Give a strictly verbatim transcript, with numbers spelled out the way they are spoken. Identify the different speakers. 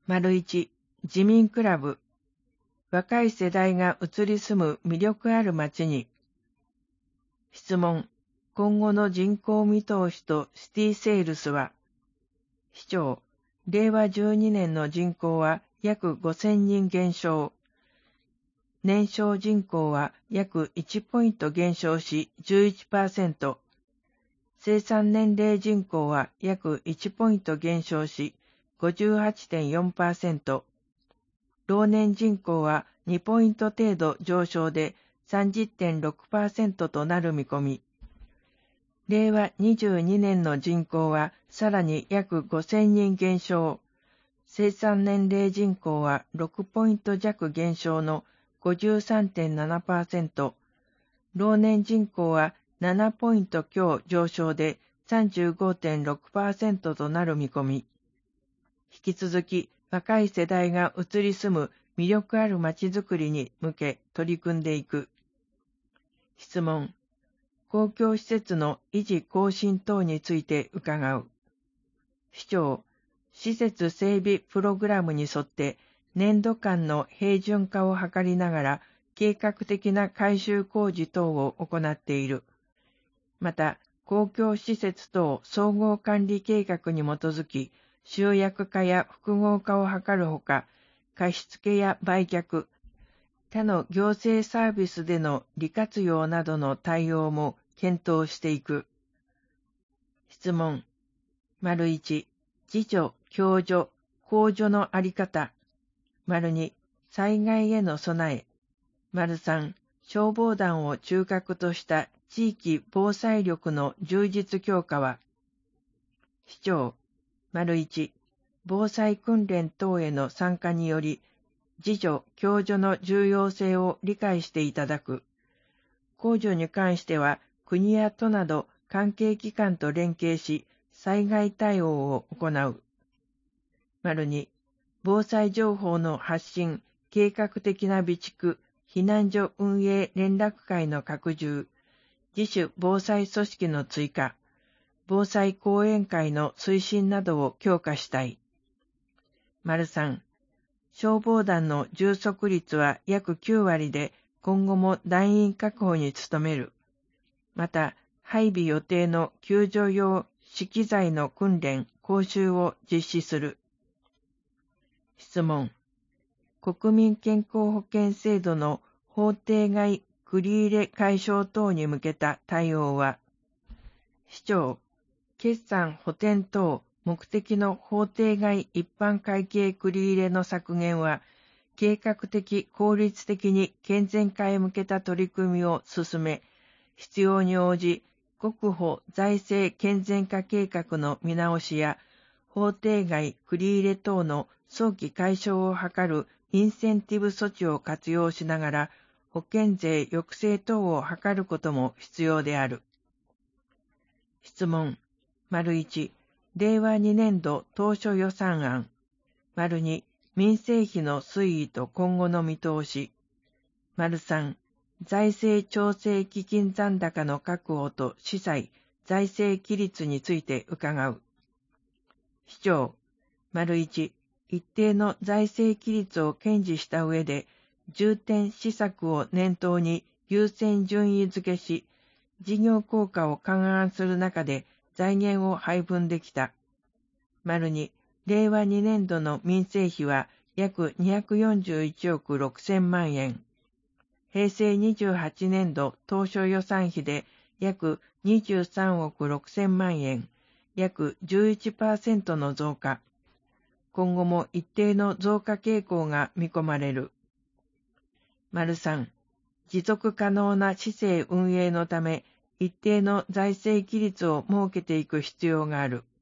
Speaker 1: 丸一、自民クラブ。若い世代が移り住む魅力ある街に。質問。今後の人口見通しとシティセールスは。市長。れいわじゅうにねんの人口は約ごせんにん減少。年少人口は約いちポイント減少し じゅういちパーセント。生産年齢人口は約いちポイント減少し ごじゅうはちてんよんパーセント。老年人口はにポイント程度上昇で さんじゅってんろくパーセント となる見込み。れいわにじゅうにねんの人口はさらに約ごせんにん減少。生産年齢人口はろくポイント弱減少の ごじゅうさんてんななパーセント。老年人口はななポイント強上昇で さんじゅうごてんろくパーセント となる見込み。引き続き若い世代が移り住む魅力ある街づくりに向け取り組んでいく。質問。公共施設の維持更新等について伺う。市長。施設整備プログラムに沿って年度間の平準化を図りながら計画的な改修工事等を行っている。また、公共施設等総合管理計画に基づき、集約化や複合化を図るほか、貸付や売却、他の行政サービスでの利活用などの対応も検討していく。質問。丸一、自助、共助、公助のあり方。丸二、災害への備え。丸三、消防団を中核とした地域防災力の充実強化は。市長。丸一、防災訓練等への参加により、自助・共助の重要性を理解していただく。公助に関しては、国や都など関係機関と連携し、災害対応を行う。丸二、防災情報の発信、計画的な備蓄、避難所運営連絡会の拡充、自主防災組織の追加、防災講演会の推進などを強化したい。丸三、消防団の充足率は約きゅうわりで、今後も団員確保に努める。また、配備予定の救助用資機材の訓練、講習を実施する。質問。国民健康保険制度の法定外繰り入れ解消等に向けた対応は。市長。決算補填等目的の法定外一般会計繰り入れの削減は、計画的効率的に健全化へ向けた取り組みを進め、必要に応じ、国保財政健全化計画の見直しや、法定外繰り入れ等の早期解消を図るインセンティブ措置を活用しながら、保険税抑制等を図ることも必要である。質問。丸一、れいわにねんど当初予算案。丸二、民生費の推移と今後の見通し。丸三、財政調整基金残高の確保と司祭、財政規律について伺う。市長。丸一、一定の財政規律を堅持した上で、重点施策を念頭に優先順位付けし、事業効果を勘案する中で財源を配分できた。丸二、れいわにねんどの民生費は約にひゃくよんじゅういちおくろくせんまんえん。へいせいにじゅうはちねんど当初予算費で約にじゅうさんおくろくせんまんえん、約 じゅういちパーセント の増加。今後も一定の増加傾向が見込まれる。丸三、持続可能な市政運営のため、一定の財政規律を設けていく必要がある。